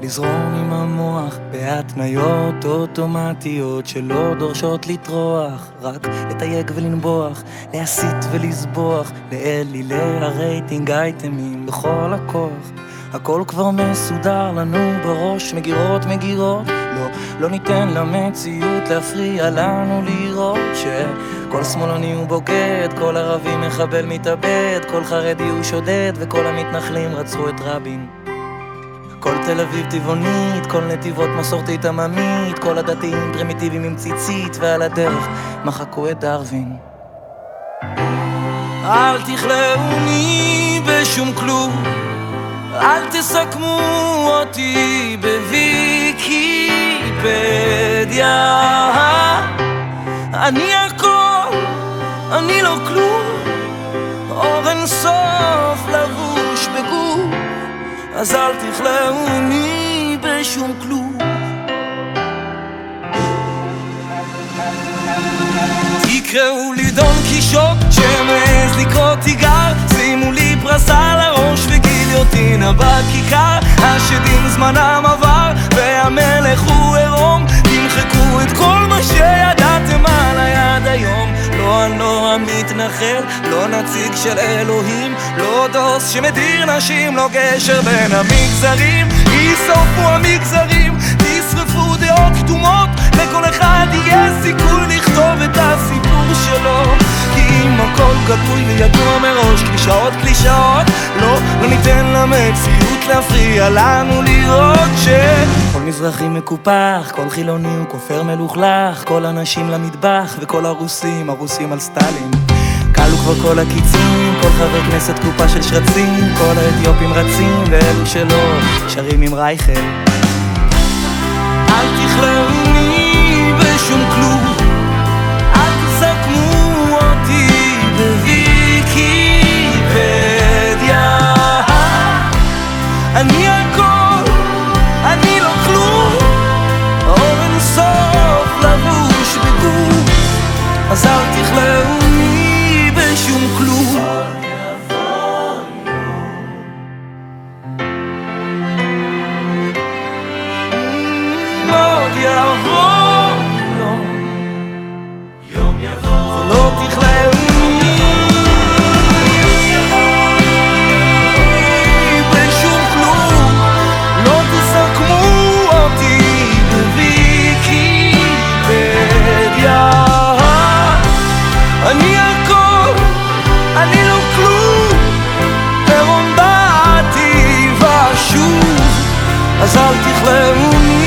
לזרום עם המוח בהתניות אוטומטיות שלא דורשות לטרוח, רק לתייג ולנבוח, להסיט ולסבוח, לאלילי הרייטינג אייטמים בכל הכוח. הכל כבר מסודר לנו בראש, מגירות, לא ניתן למציאות להפריע לנו לראות שכל שמאלני הוא בוגד, כל ערבי מחבל מתאבד, כל חרדי הוא שודד וכל המתנחלים רצחו את רבין. כל תל אביב טבעונית, כל נתיבות מסורתית עממית, כל הדתיים פרימיטיביים עם ציצית, ועל הדרך מחקו את דרווין. אל תכלאוני בשום כלום, אל תסכמו אותי בוויקיפדיה. אני הכל, אני לא כלום, אור אין סוף לבוש בגוף, אז אל תכלאוני בשום כלום. תקראו לי דון קישוט שמעז לקרוא תיגר, שימו לי פרס על הראש וגיליוטינה בכיכר. השדים זמנם עבר והמלך הוא עירום, תמחקו את כל מה שידעתם על היד היום. לא הנוער המתנחל, לא נציג של אלוהים, לא דוס שמדיר נשים, לא גשר בין המגזרים. ישרפו המגזרים, תשרפו דעות קדומות, לכל אחד יהיה סיכוי לכתוב את הסיפור שלו. כי אם הכל גלוי וידוע מראש, קלישאות, לא ניתן למציאות להפריע לנו לראות שכל מזרחי מקופח, כל חילוני הוא כופר מלוכלך, כל אנשים למטבח וכל הרוסים על סטלין. קלו כבר כל הקיצים, כל חבר כנסת קופה של שרצים, כל האתיופים רצים ואלו שלא שרים עם רייכל. אל תכלאוני בשום כלום, אל תסכמו אותי בוויקיפדיה. אני הכל, אני לא כלום, אור אין סוף לבוש בגוף, אז אל תכלאוני בשום כלום. עוד יבוא יום יבוא ולא תכלאוני בשום כלום, לא תסכמו אותי בוויקיפדיה. אני הכל, אני לא כלום, עירום באתי ואשוב, אז אל תכלאוני